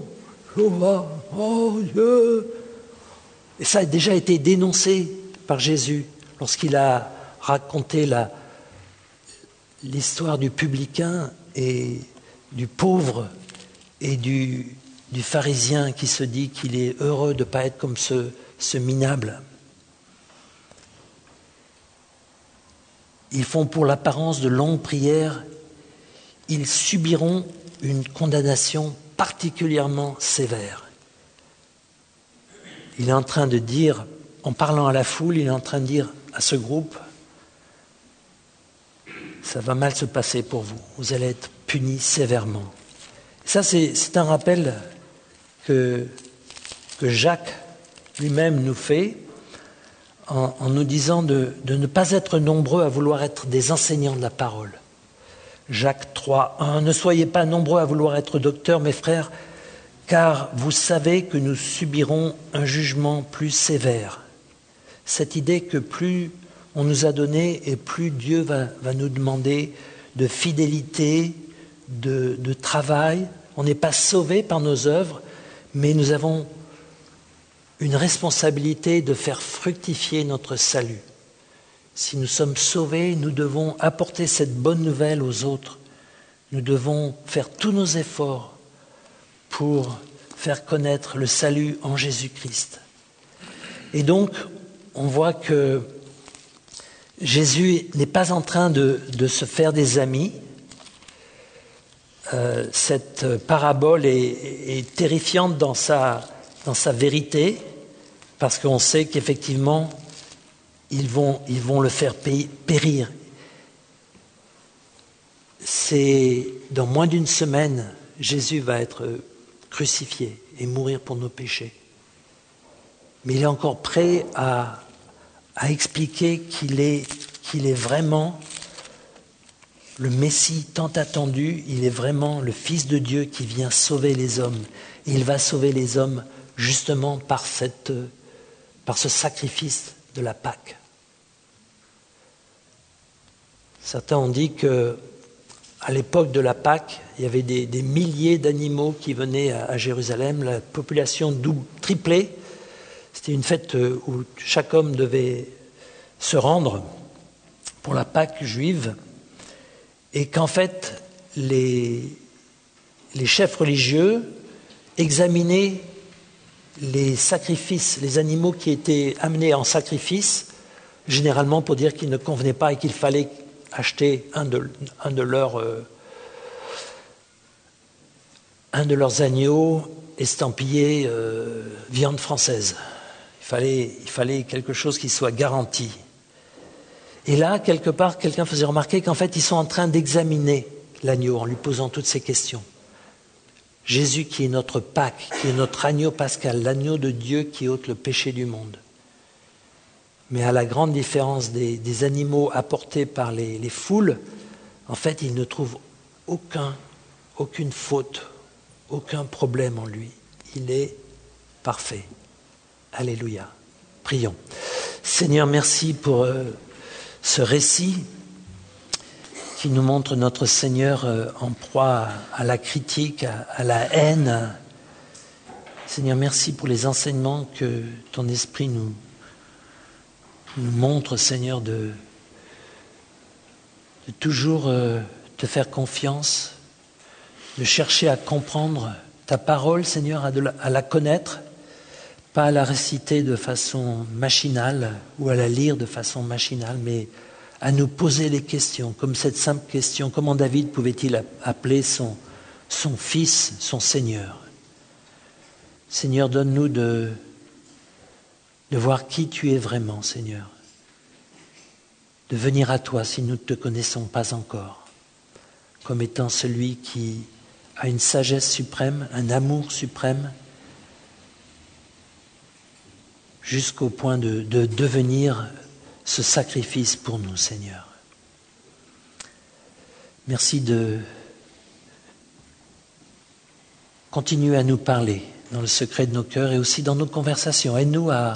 Dieu. Et ça a déjà été dénoncé par Jésus lorsqu'il a raconté l'histoire du publicain et du pauvre et du pharisien qui se dit qu'il est heureux de ne pas être comme ce minable. Ils font pour l'apparence de longues prières, ils subiront une condamnation particulièrement sévère. Il est en train de dire, en parlant à la foule, il est en train de dire à ce groupe, ça va mal se passer pour vous, vous allez être punis sévèrement. Ça, c'est un rappel que Jacques lui-même nous fait en nous disant de ne pas être nombreux à vouloir être des enseignants de la parole. Jacques 3:1, ne soyez pas nombreux à vouloir être docteurs, mes frères, car vous savez que nous subirons un jugement plus sévère. Cette idée que plus on nous a donné et plus Dieu va nous demander de fidélité, de travail. On n'est pas sauvés par nos œuvres, mais nous avons une responsabilité de faire fructifier notre salut. Si nous sommes sauvés, nous devons apporter cette bonne nouvelle aux autres. Nous devons faire tous nos efforts pour faire connaître le salut en Jésus-Christ. Et donc, on voit que Jésus n'est pas en train de se faire des amis. Cette parabole est terrifiante dans sa vérité, parce qu'on sait qu'effectivement, ils vont le faire périr. C'est dans moins d'une semaine, Jésus va être crucifié et mourir pour nos péchés. Mais il est encore prêt à expliquer qu'il est vraiment le Messie tant attendu, il est vraiment le Fils de Dieu qui vient sauver les hommes. Et il va sauver les hommes justement par ce sacrifice de la Pâque. Certains ont dit que à l'époque de la Pâque, il y avait des milliers d'animaux qui venaient à Jérusalem, la population triplée. C'était une fête où chaque homme devait se rendre pour la Pâque juive, et qu'en fait, les chefs religieux examinaient les sacrifices, les animaux qui étaient amenés en sacrifice, généralement pour dire qu'ils ne convenaient pas et qu'il fallait acheter un de leurs agneaux estampillé viande française. Il fallait quelque chose qui soit garanti. Et là, quelque part, quelqu'un faisait remarquer qu'en fait, ils sont en train d'examiner l'agneau en lui posant toutes ces questions. Jésus qui est notre Pâque, qui est notre agneau pascal, l'agneau de Dieu qui ôte le péché du monde. Mais à la grande différence des animaux apportés par les foules, en fait, ils ne trouvent aucune faute, aucun problème en lui. Il est parfait. Alléluia. Prions. Seigneur, merci pour ce récit qui nous montre notre Seigneur en proie à la critique, à la haine. Seigneur, merci pour les enseignements que ton esprit nous montre, Seigneur, de toujours te faire confiance, de chercher à comprendre ta parole, Seigneur, à la connaître, pas à la réciter de façon machinale ou à la lire de façon machinale, mais à nous poser les questions, comme cette simple question, comment David pouvait-il appeler son fils, son Seigneur? Seigneur, donne-nous de voir qui tu es vraiment, Seigneur, de venir à toi si nous ne te connaissons pas encore, comme étant celui qui a une sagesse suprême, un amour suprême, jusqu'au point de devenir ce sacrifice pour nous, Seigneur. Merci de continuer à nous parler dans le secret de nos cœurs et aussi dans nos conversations. Aide-nous à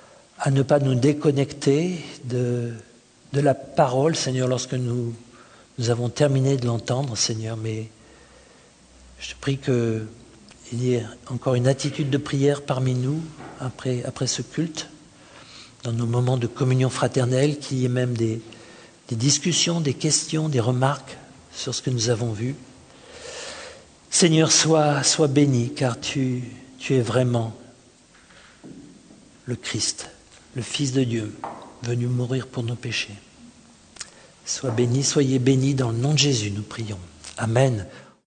ne pas nous déconnecter de la parole, Seigneur, lorsque nous Nous avons terminé de l'entendre, Seigneur, mais je te prie qu'il y ait encore une attitude de prière parmi nous après ce culte, dans nos moments de communion fraternelle, qu'il y ait même des discussions, des questions, des remarques sur ce que nous avons vu. Seigneur, sois béni, car tu es vraiment le Christ, le Fils de Dieu, venu mourir pour nos péchés. Sois béni, soyez bénis dans le nom de Jésus, nous prions. Amen.